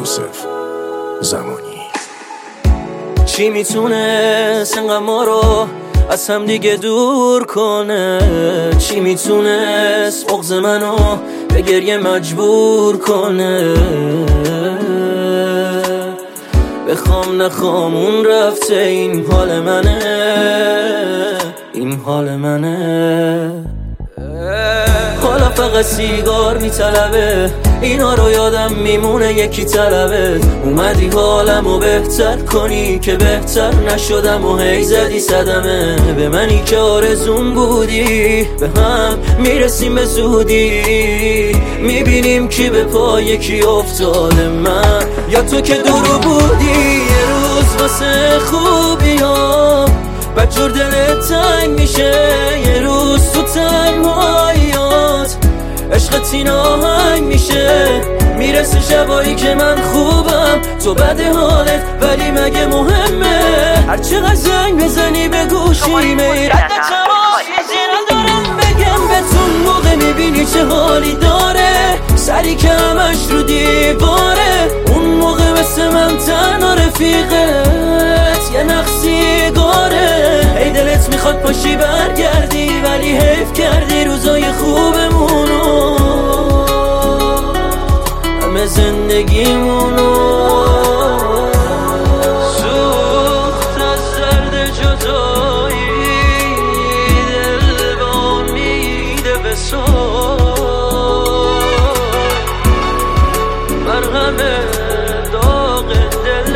یوسف زمانی. چی میتونست انقدر ما رو از هم دیگه دور کنه؟ چی میتونست بغض منو به گریه مجبور کنه؟ بخوام نخوام اون رفته، این حال منه، این حال منه. حالا فقط سیگار میطلبه، اینا رو یادم میمونه یکی طلبه. اومدی حالمو بهتر کنی که بهتر نشدم و هی زدی صدمه به منی که آرزون بودی. به هم میرسیم به زودی، میبینیم کی به پای کی افتاده، من یا تو که دورو بودی. یه روز واسه خوبی ها بدجور دلت تنگ میشه، یه روز تو تنهاییات عشقت این آهنگ میشه. میرسه شبایی که من خوبم تو بده حالت، ولی مگه مهمه هر چقدر زنگ بزنی به گوشی میرد تماس چیزی ندارم بگم بهتون. موقع میبینی چه حالی داره، سری که همش رو دیواره. اون موقع مثل من تنها رفیقت یه نقصی گاره. ای دلت میخواد پاشی برگردی، ولی حیف کردی روزای خوبمونو، همه زندگیمونو. سوخت از درد جدایی، دل به امیده به مرهم داغ دل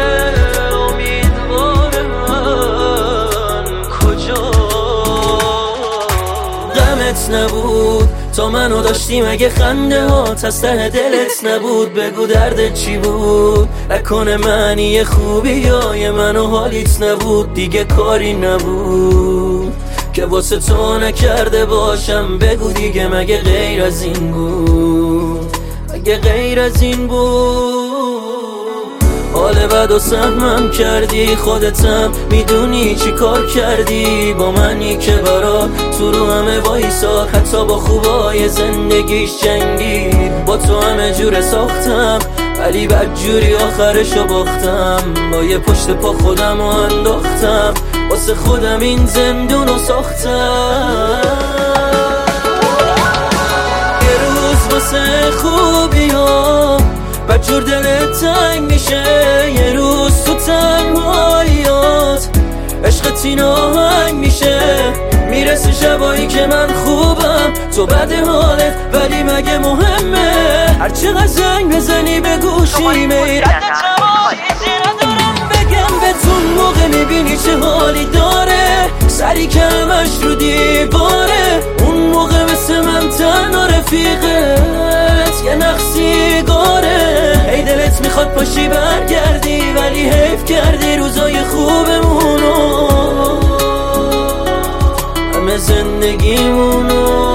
امیدوار من کجا. غمت نبود تا منو داشتی، مگه خنده هات از ته دلت نبود؟ بگو دردت چی بود، نکنه معنی خوبی یا منو حالیت نبود. دیگه کاری نبود که واسه تو نکرده باشم، بگو دیگه مگه غیر از این بود، مگه غیر از این بود؟ حال بد و سهمم کردی، خودتم میدونی چی کار کردی با منی که برا تو رو همه وایساد. حتی با خوبای زندگیش جنگی، با تو همه جور ساختم ولی بدجوری آخرشو باختم. با یه پشت پا خودم رو انداختم، واسه خودم این زندونو ساختم. یه روز واسه خوبی ها بدجور دلت تنگ میشه، یه روز تو تنهاییات عشقت این آهنگ میشه. میرسه شبایی که من خوبم تو بده حالت، ولی مگه مهمه هر چقدر زنگ بزنی به گوشی میرد تماس چیزی ندارم بگم بهتون. موقع میبینی چه حالی داره، سری که همش رو دیواره. اون موقع مثل من تنها رفیقت یه نقصی گاره. ای دلت میخواد پاشی برگردی، ولی حیف کردی روزای خوبمونو، همه زندگیمونو.